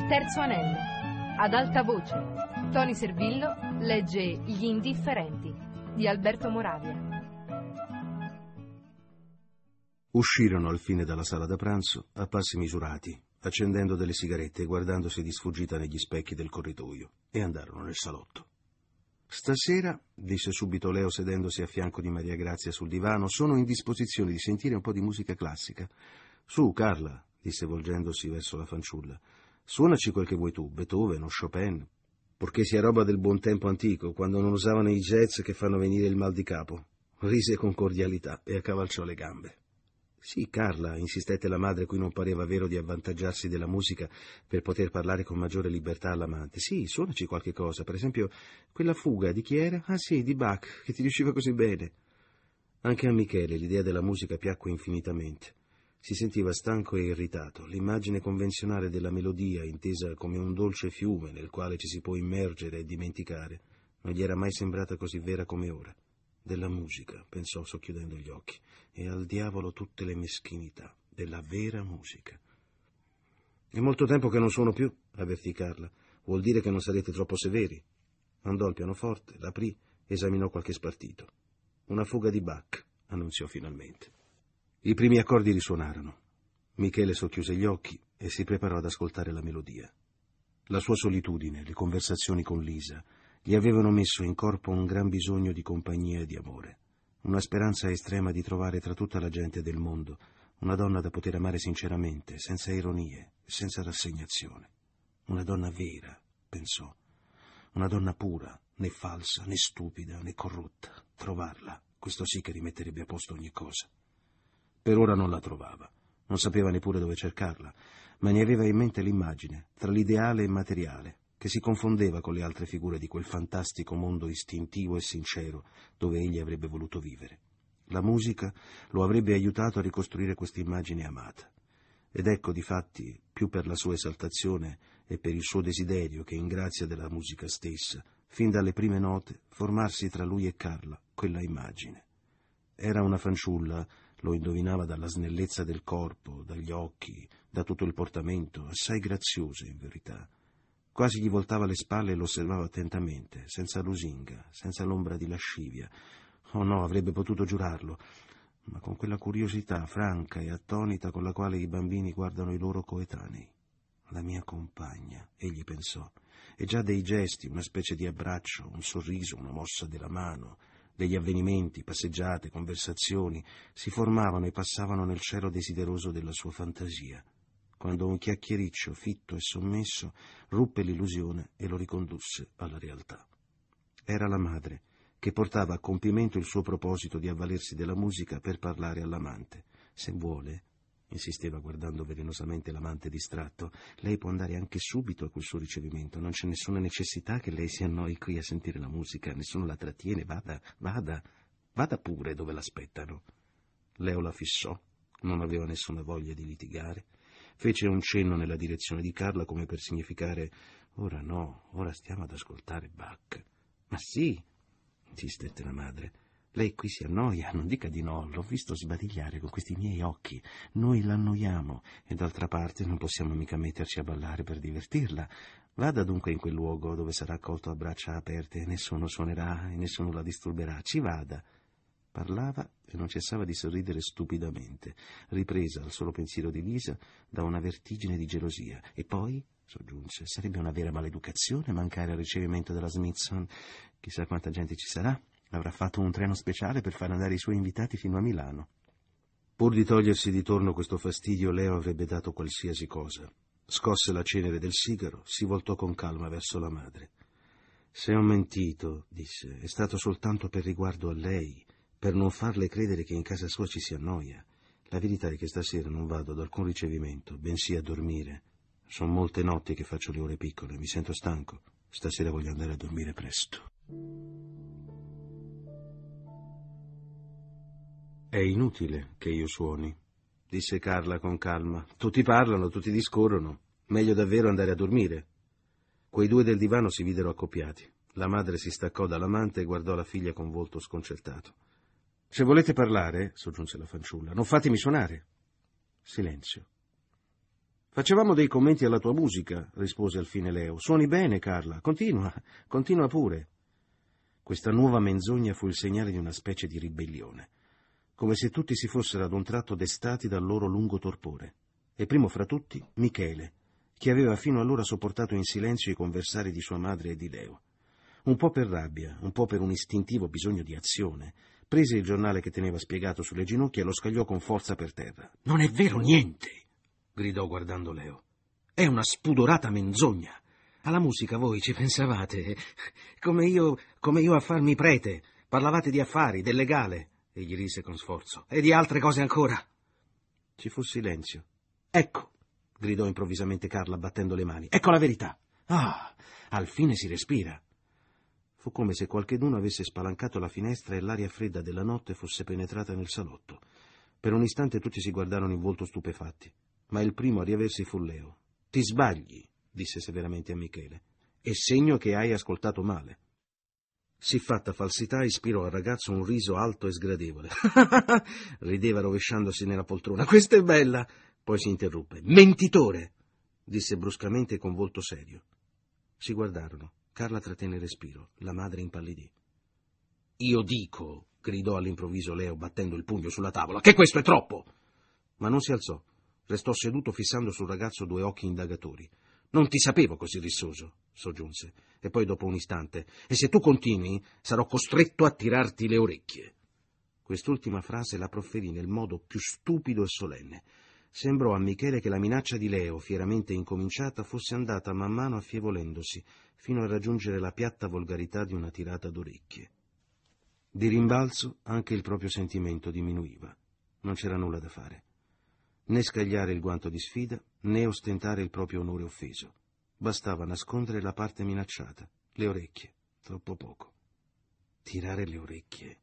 Terzo anello. Ad alta voce. Tony Servillo legge Gli indifferenti di Alberto Moravia. Uscirono al fine dalla sala da pranzo a passi misurati, accendendo delle sigarette e guardandosi di sfuggita negli specchi del corridoio, e andarono nel salotto. «Stasera», disse subito Leo sedendosi a fianco di Maria Grazia sul divano, «sono in disposizione di sentire un po' di musica classica». «Su, Carla», disse volgendosi verso la fanciulla, «suonaci quel che vuoi tu, Beethoven o Chopin, purché sia roba del buon tempo antico, quando non usavano i jazz che fanno venire il mal di capo». Rise con cordialità e accavalciò le gambe. «Sì, Carla», insistette la madre, cui non pareva vero di avvantaggiarsi della musica per poter parlare con maggiore libertà all'amante. «Sì, suonaci qualche cosa, per esempio quella fuga di chi era? Ah sì, di Bach, che ti riusciva così bene». Anche a Michele l'idea della musica piacque infinitamente. Si sentiva stanco e irritato. L'immagine convenzionale della melodia, intesa come un dolce fiume nel quale ci si può immergere e dimenticare, non gli era mai sembrata così vera come ora. Della musica, pensò socchiudendo gli occhi, e al diavolo tutte le meschinità della vera musica. «È molto tempo che non suono più», avvertì Carla. «Vuol dire che non sarete troppo severi». Andò al pianoforte, l'aprì, esaminò qualche spartito. «Una fuga di Bach», annunziò finalmente. I primi accordi risuonarono. Michele socchiuse gli occhi e si preparò ad ascoltare la melodia. La sua solitudine, le conversazioni con Lisa, gli avevano messo in corpo un gran bisogno di compagnia e di amore, una speranza estrema di trovare tra tutta la gente del mondo una donna da poter amare sinceramente, senza ironie e senza rassegnazione. Una donna vera, pensò, una donna pura, né falsa, né stupida, né corrotta. Trovarla, questo sì che rimetterebbe a posto ogni cosa. Per ora non la trovava, non sapeva neppure dove cercarla, ma ne aveva in mente l'immagine, tra l'ideale e il materiale, che si confondeva con le altre figure di quel fantastico mondo istintivo e sincero dove egli avrebbe voluto vivere. La musica lo avrebbe aiutato a ricostruire questa immagine amata. Ed ecco, difatti, più per la sua esaltazione e per il suo desiderio che in grazia della musica stessa, fin dalle prime note, formarsi tra lui e Carla quella immagine. Era una fanciulla, lo indovinava dalla snellezza del corpo, dagli occhi, da tutto il portamento, assai graziosa in verità. Quasi gli voltava le spalle e lo osservava attentamente, senza lusinga, senza l'ombra di lascivia. Oh no, avrebbe potuto giurarlo, ma con quella curiosità franca e attonita con la quale i bambini guardano i loro coetanei. La mia compagna, egli pensò, e già dei gesti, una specie di abbraccio, un sorriso, una mossa della mano, degli avvenimenti, passeggiate, conversazioni, si formavano e passavano nel cielo desideroso della sua fantasia, quando un chiacchiericcio fitto e sommesso ruppe l'illusione e lo ricondusse alla realtà. Era la madre, che portava a compimento il suo proposito di avvalersi della musica per parlare all'amante. «Se vuole», insisteva guardando velenosamente l'amante distratto, «lei può andare anche subito a quel suo ricevimento, non c'è nessuna necessità che lei si annoi qui a sentire la musica, nessuno la trattiene, vada pure dove l'aspettano». Leo la fissò, non aveva nessuna voglia di litigare, fece un cenno nella direzione di Carla come per significare «ora no, ora stiamo ad ascoltare Bach». «Ma sì», insistette la madre, «lei qui si annoia, non dica di no, l'ho visto sbadigliare con questi miei occhi, noi l'annoiamo e d'altra parte non possiamo mica metterci a ballare per divertirla. Vada dunque in quel luogo dove sarà accolto a braccia aperte e nessuno suonerà e nessuno la disturberà, ci vada». Parlava e non cessava di sorridere stupidamente, ripresa al solo pensiero di Lisa da una vertigine di gelosia. «E poi», soggiunse, «sarebbe una vera maleducazione mancare al ricevimento della Smithson. Chissà quanta gente ci sarà. Avrà fatto un treno speciale per far andare i suoi invitati fino a Milano». Pur di togliersi di torno questo fastidio, Leo avrebbe dato qualsiasi cosa. Scosse la cenere del sigaro, si voltò con calma verso la madre. «Se ho mentito», disse, «è stato soltanto per riguardo a lei, per non farle credere che in casa sua ci si annoia. La verità è che stasera non vado ad alcun ricevimento, bensì a dormire. Sono molte notti che faccio le ore piccole, mi sento stanco. Stasera voglio andare a dormire presto». «È inutile che io suoni», disse Carla con calma. «Tutti parlano, tutti discorrono. Meglio davvero andare a dormire». Quei due del divano si videro accoppiati. La madre si staccò dall'amante e guardò la figlia con volto sconcertato. «Se volete parlare», soggiunse la fanciulla, «non fatemi suonare». Silenzio. Facevamo dei commenti alla tua musica, rispose alfine Leo. Suoni bene, Carla. Continua pure. Questa nuova menzogna fu il segnale di una specie di ribellione, come se tutti si fossero ad un tratto destati dal loro lungo torpore, e primo fra tutti Michele, che aveva fino allora sopportato in silenzio i conversari di sua madre e di Leo. Un po' per rabbia, un po' per un istintivo bisogno di azione, prese il giornale che teneva spiegato sulle ginocchia e lo scagliò con forza per terra. «Non è vero niente!» gridò guardando Leo. «È una spudorata menzogna! Alla musica voi ci pensavate, come io a farmi prete. Parlavate di affari, del legale», egli rise con sforzo, «e di altre cose ancora». Ci fu silenzio. «Ecco», gridò improvvisamente Carla battendo le mani, «ecco la verità. Ah, al fine si respira». Fu come se qualcheduno avesse spalancato la finestra e l'aria fredda della notte fosse penetrata nel salotto. Per un istante tutti si guardarono in volto stupefatti, ma il primo a riaversi fu Leo. «Ti sbagli», disse severamente a Michele, «è segno che hai ascoltato male». Siffatta falsità ispirò al ragazzo un riso alto e sgradevole. Rideva rovesciandosi nella poltrona. «Questa è bella!» Poi si interruppe. «Mentitore!» disse bruscamente e con volto serio. Si guardarono. Carla trattenne il respiro. La madre impallidì. «Io dico», gridò all'improvviso Leo battendo il pugno sulla tavola, «che questo è troppo!» Ma non si alzò. Restò seduto fissando sul ragazzo due occhi indagatori. «Non ti sapevo così rissoso», soggiunse, e poi dopo un istante, «e se tu continui sarò costretto a tirarti le orecchie». Quest'ultima frase la proferì nel modo più stupido e solenne. Sembrò a Michele che la minaccia di Leo, fieramente incominciata, fosse andata man mano affievolendosi, fino a raggiungere la piatta volgarità di una tirata d'orecchie. Di rimbalzo anche il proprio sentimento diminuiva. Non c'era nulla da fare. Né scagliare il guanto di sfida, né ostentare il proprio onore offeso. Bastava nascondere la parte minacciata, le orecchie, troppo poco. Tirare le orecchie?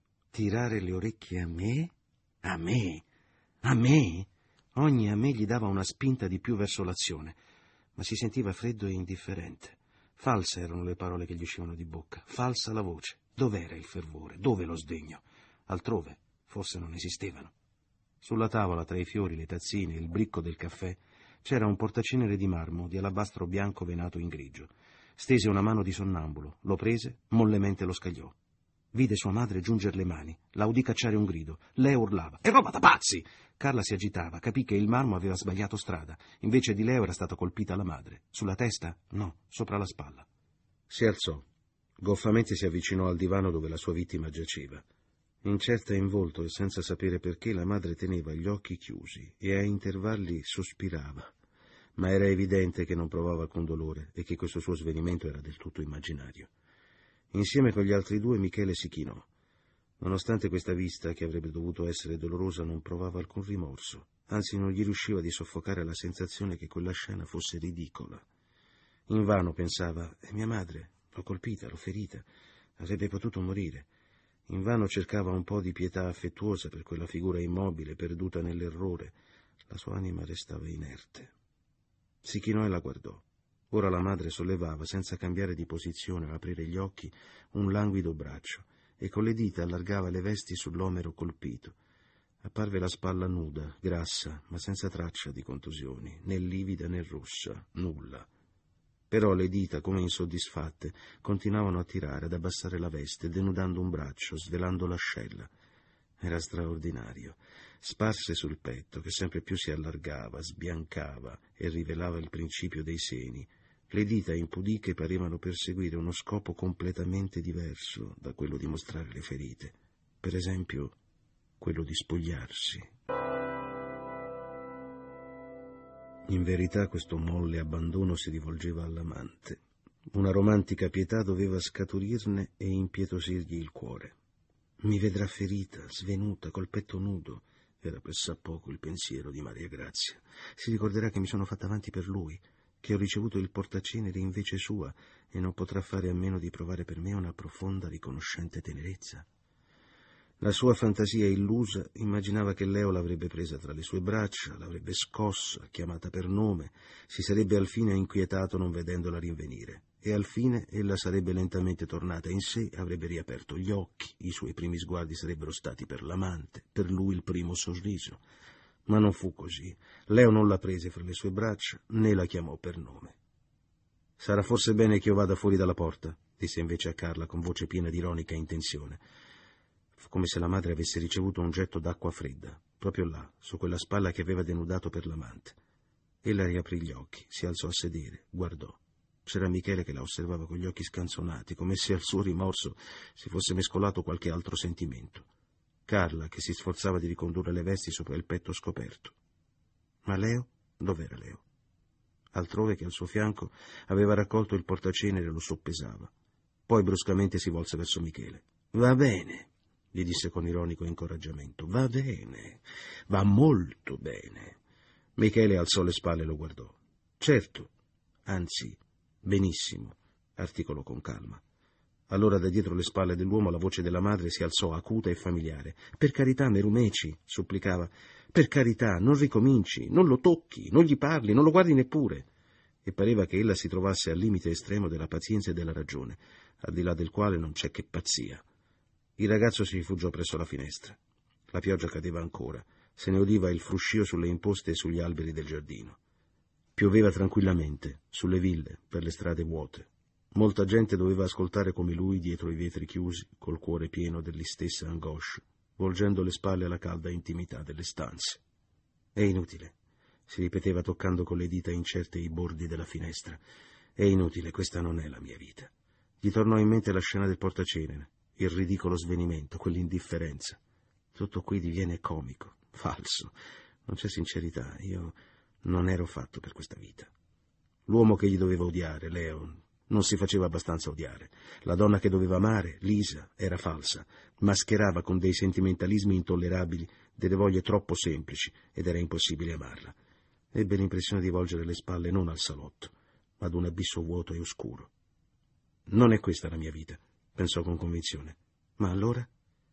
Tirare le orecchie a me? A me? A me? Ogni a me gli dava una spinta di più verso l'azione, ma si sentiva freddo e indifferente. False erano le parole che gli uscivano di bocca, falsa la voce. Dov'era il fervore? Dove lo sdegno? Altrove forse non esistevano. Sulla tavola, tra i fiori, le tazzine e il bricco del caffè, c'era un portacenere di marmo di alabastro bianco venato in grigio. Stese una mano di sonnambulo, lo prese, mollemente lo scagliò. Vide sua madre giunger le mani, la udì cacciare un grido. Leo urlava: «È roba da pazzi!» Carla si agitava, capì che il marmo aveva sbagliato strada. Invece di Leo era stata colpita la madre. Sulla testa? No, sopra la spalla. Si alzò. Goffamente si avvicinò al divano dove la sua vittima giaceva. Incerta in volto e senza sapere perché, la madre teneva gli occhi chiusi e a intervalli sospirava, ma era evidente che non provava alcun dolore e che questo suo svenimento era del tutto immaginario. Insieme con gli altri due Michele si chinò. Nonostante questa vista, che avrebbe dovuto essere dolorosa, non provava alcun rimorso, anzi non gli riusciva di soffocare la sensazione che quella scena fosse ridicola. Invano pensava: «È mia madre, l'ho colpita, l'ho ferita, avrebbe potuto morire». Invano cercava un po' di pietà affettuosa per quella figura immobile, perduta nell'errore. La sua anima restava inerte. Si chinò e la guardò. Ora la madre sollevava, senza cambiare di posizione o aprire gli occhi, un languido braccio e con le dita allargava le vesti sull'omero colpito. Apparve la spalla nuda, grassa, ma senza traccia di contusioni, né livida né rossa, nulla. Però le dita, come insoddisfatte, continuavano a tirare, ad abbassare la veste, denudando un braccio, svelando l'ascella. Era straordinario. Sparse sul petto, che sempre più si allargava, sbiancava e rivelava il principio dei seni, le dita impudiche parevano perseguire uno scopo completamente diverso da quello di mostrare le ferite. Per esempio, quello di spogliarsi. In verità questo molle abbandono si rivolgeva all'amante. Una romantica pietà doveva scaturirne e impietosirgli il cuore. «Mi vedrà ferita, svenuta, col petto nudo», era pressappoco il pensiero di Maria Grazia. «Si ricorderà che mi sono fatta avanti per lui, che ho ricevuto il portacenere in vece sua, e non potrà fare a meno di provare per me una profonda, riconoscente tenerezza». La sua fantasia illusa immaginava che Leo l'avrebbe presa tra le sue braccia, l'avrebbe scossa, chiamata per nome, si sarebbe alfine inquietato non vedendola rinvenire, e alfine ella sarebbe lentamente tornata in sé, avrebbe riaperto gli occhi, i suoi primi sguardi sarebbero stati per l'amante, per lui il primo sorriso. Ma non fu così. Leo non la prese fra le sue braccia, né la chiamò per nome. «Sarà forse bene che io vada fuori dalla porta», disse invece a Carla con voce piena di ironica intenzione. Fu come se la madre avesse ricevuto un getto d'acqua fredda, proprio là, su quella spalla che aveva denudato per l'amante. Ella riaprì gli occhi, si alzò a sedere, guardò. C'era Michele che la osservava con gli occhi scanzonati, come se al suo rimorso si fosse mescolato qualche altro sentimento. Carla, che si sforzava di ricondurre le vesti sopra il petto scoperto. Ma Leo? Dov'era Leo? Altrove che al suo fianco aveva raccolto il portacenere e lo soppesava. Poi bruscamente si volse verso Michele. «Va bene», gli disse con ironico incoraggiamento. «Va bene, va molto bene». Michele alzò le spalle e lo guardò. «Certo, anzi, benissimo», articolò con calma. Allora da dietro le spalle dell'uomo la voce della madre si alzò acuta e familiare. «Per carità, Merumeci», supplicava, «per carità, non ricominci, non lo tocchi, non gli parli, non lo guardi neppure». E pareva che ella si trovasse al limite estremo della pazienza e della ragione, al di là del quale non c'è che pazzia. Il ragazzo si rifugiò presso la finestra. La pioggia cadeva ancora, se ne udiva il fruscio sulle imposte e sugli alberi del giardino. Pioveva tranquillamente, sulle ville, per le strade vuote. Molta gente doveva ascoltare come lui dietro i vetri chiusi, col cuore pieno dell'istessa angoscia, volgendo le spalle alla calda intimità delle stanze. «È inutile», si ripeteva toccando con le dita incerte i bordi della finestra. «È inutile, questa non è la mia vita». Gli tornò in mente la scena del portacenere, il ridicolo svenimento, quell'indifferenza. Tutto qui diviene comico, falso, non c'è sincerità. Io non ero fatto per questa vita. L'uomo che gli doveva odiare, Leo, non si faceva abbastanza odiare. La donna che doveva amare, Lisa, era falsa, mascherava con dei sentimentalismi intollerabili delle voglie troppo semplici ed era impossibile amarla. Ebbe l'impressione di volgere le spalle non al salotto, ma ad un abisso vuoto e oscuro. «Non è questa la mia vita», pensò con convinzione. «Ma allora?»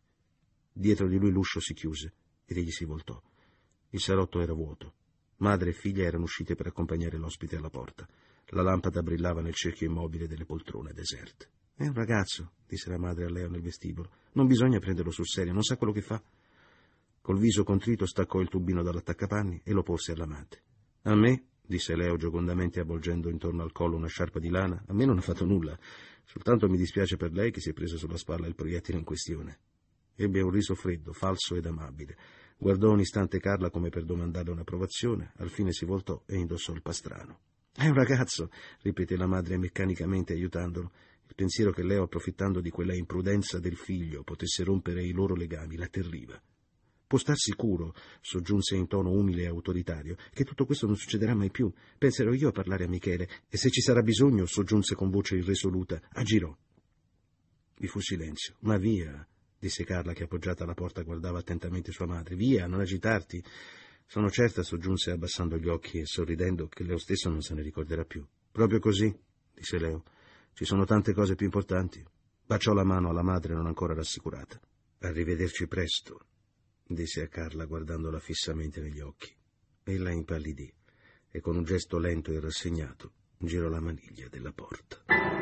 Dietro di lui l'uscio si chiuse ed egli si voltò. Il salotto era vuoto. Madre e figlia erano uscite per accompagnare l'ospite alla porta. La lampada brillava nel cerchio immobile delle poltrone deserte. «È un ragazzo», disse la madre a Leo nel vestibolo. «Non bisogna prenderlo sul serio, non sa quello che fa». Col viso contrito staccò il tubino dall'attaccapanni e lo porse all'amante. «A me», disse Leo giocondamente avvolgendo intorno al collo una sciarpa di lana, «a me non ha fatto nulla. Soltanto mi dispiace per lei che si è presa sulla spalla il proiettile in questione». Ebbe un riso freddo, falso ed amabile. Guardò un istante Carla come per domandarle un'approvazione, al fine si voltò e indossò il pastrano. «È un ragazzo», ripeté la madre meccanicamente aiutandolo. Il pensiero che Leo, approfittando di quella imprudenza del figlio, potesse rompere i loro legami la atterriva. «Può star sicuro», soggiunse in tono umile e autoritario, «che tutto questo non succederà mai più. Penserò io a parlare a Michele, e se ci sarà bisogno», soggiunse con voce irresoluta, «agirò». Vi fu silenzio. «Ma via», disse Carla, che appoggiata alla porta guardava attentamente sua madre. «Via, non agitarti». «Sono certa», soggiunse abbassando gli occhi e sorridendo, «che Leo stesso non se ne ricorderà più». «Proprio così», disse Leo. «Ci sono tante cose più importanti». Baciò la mano alla madre non ancora rassicurata. «Arrivederci presto», disse a Carla guardandola fissamente negli occhi. Ella impallidì e con un gesto lento e rassegnato girò la maniglia della porta.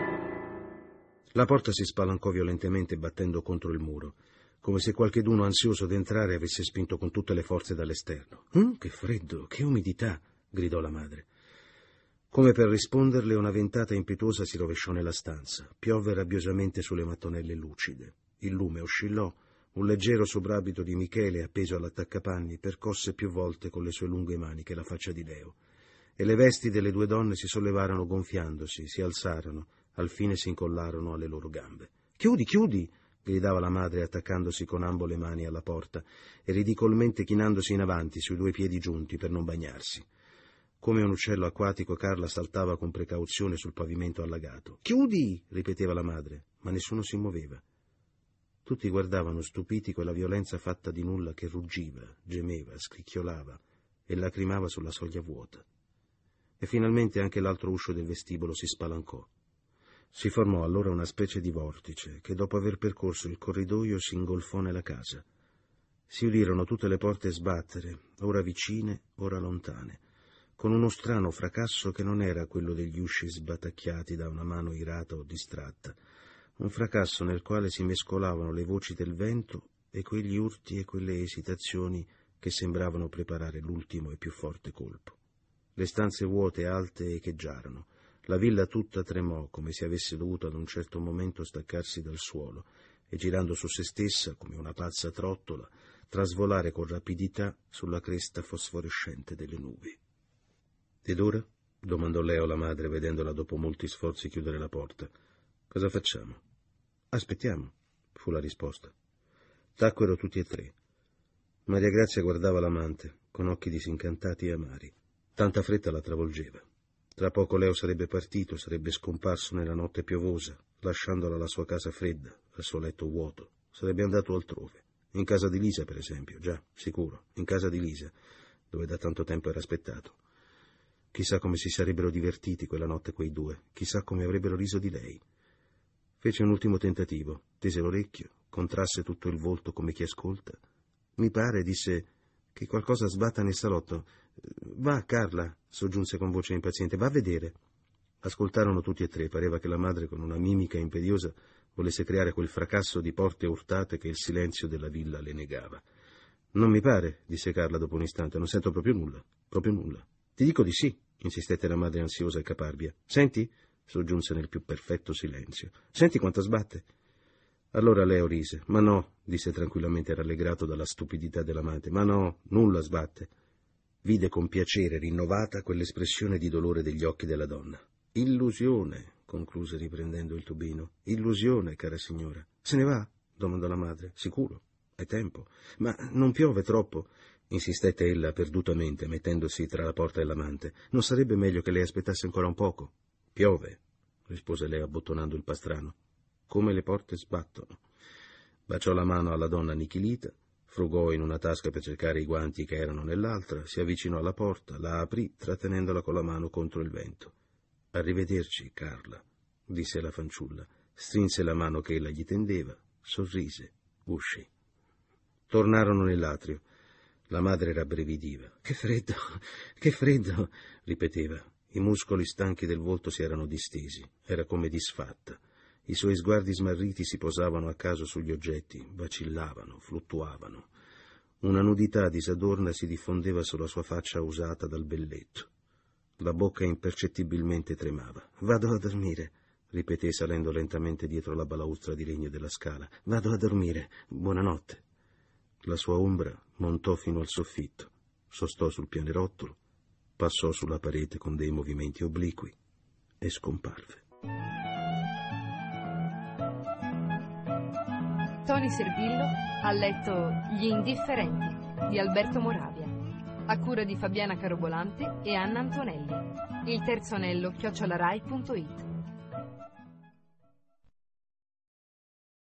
La porta si spalancò violentemente battendo contro il muro, come se qualcheduno ansioso d'entrare avesse spinto con tutte le forze dall'esterno. Che freddo, che umidità!» gridò la madre. Come per risponderle, una ventata impetuosa si rovesciò nella stanza. Piovve rabbiosamente sulle mattonelle lucide. Il lume oscillò. Un leggero soprabito di Michele, appeso all'attaccapanni, percosse più volte con le sue lunghe maniche la faccia di Leo. E le vesti delle due donne si sollevarono gonfiandosi, si alzarono, al fine si incollarono alle loro gambe. «Chiudi, chiudi!» gridava la madre attaccandosi con ambo le mani alla porta e ridicolmente chinandosi in avanti sui due piedi giunti per non bagnarsi. Come un uccello acquatico Carla saltava con precauzione sul pavimento allagato. «Chiudi!» ripeteva la madre, ma nessuno si muoveva. Tutti guardavano stupiti quella violenza fatta di nulla che ruggiva, gemeva, scricchiolava e lacrimava sulla soglia vuota. E finalmente anche l'altro uscio del vestibolo si spalancò. Si formò allora una specie di vortice che, dopo aver percorso il corridoio, si ingolfò nella casa. Si udirono tutte le porte sbattere, ora vicine, ora lontane, con uno strano fracasso che non era quello degli usci sbatacchiati da una mano irata o distratta, un fracasso nel quale si mescolavano le voci del vento e quegli urti e quelle esitazioni che sembravano preparare l'ultimo e più forte colpo. Le stanze vuote, alte, echeggiarono. La villa tutta tremò, come se avesse dovuto ad un certo momento staccarsi dal suolo e, girando su se stessa, come una pazza trottola, trasvolare con rapidità sulla cresta fosforescente delle nubi. «Ed ora?» domandò Leo alla madre, vedendola dopo molti sforzi chiudere la porta. «Cosa facciamo?» «Aspettiamo», fu la risposta. Tacquero tutti e tre. Maria Grazia guardava l'amante, con occhi disincantati e amari. Tanta fretta la travolgeva. Tra poco Leo sarebbe partito, sarebbe scomparso nella notte piovosa, lasciandola la sua casa fredda, il suo letto vuoto. Sarebbe andato altrove. In casa di Lisa, per esempio, già, sicuro, in casa di Lisa, dove da tanto tempo era aspettato. Chissà come si sarebbero divertiti quella notte quei due, chissà come avrebbero riso di lei. Fece un ultimo tentativo, tese l'orecchio, contrasse tutto il volto come chi ascolta. «Mi pare», disse, «che qualcosa sbatta nel salotto. Va, Carla», soggiunse con voce impaziente, «va a vedere». Ascoltarono tutti e tre, pareva che la madre, con una mimica imperiosa, volesse creare quel fracasso di porte urtate che il silenzio della villa le negava. «Non mi pare», disse Carla dopo un istante, «non sento proprio nulla, proprio nulla». «Ti dico di sì», insistette la madre ansiosa e caparbia. «Senti?» soggiunse nel più perfetto silenzio. «Senti quanto sbatte?» Allora Leo rise. «Ma no», disse tranquillamente, rallegrato dalla stupidità dell'amante. «Ma no, nulla sbatte». Vide con piacere rinnovata quell'espressione di dolore degli occhi della donna. «Illusione», concluse riprendendo il tubino. «Illusione, cara signora». «Se ne va?» domandò la madre. «Sicuro, è tempo». «Ma non piove troppo?» insistette ella perdutamente, mettendosi tra la porta e l'amante. «Non sarebbe meglio che lei aspettasse ancora un poco?» «Piove», rispose lei abbottonando il pastrano. «Come le porte sbattono». Baciò la mano alla donna annichilita, frugò in una tasca per cercare i guanti che erano nell'altra, si avvicinò alla porta, la aprì trattenendola con la mano contro il vento. «Arrivederci, Carla», disse la fanciulla, strinse la mano che ella gli tendeva, sorrise, uscì. Tornarono nell'atrio. La madre rabbrividiva. Che freddo, ripeteva. I muscoli stanchi del volto si erano distesi, era come disfatta. I suoi sguardi smarriti si posavano a caso sugli oggetti, vacillavano, fluttuavano. Una nudità disadorna si diffondeva sulla sua faccia usata dal belletto. La bocca impercettibilmente tremava. «Vado a dormire», ripeté salendo lentamente dietro la balaustra di legno della scala. «Vado a dormire. Buonanotte». La sua ombra montò fino al soffitto, sostò sul pianerottolo, passò sulla parete con dei movimenti obliqui e scomparve. Toni Servillo ha letto Gli indifferenti di Alberto Moravia, a cura di Fabiana Carobolante e Anna Antonelli. Il terzo anello @rai.it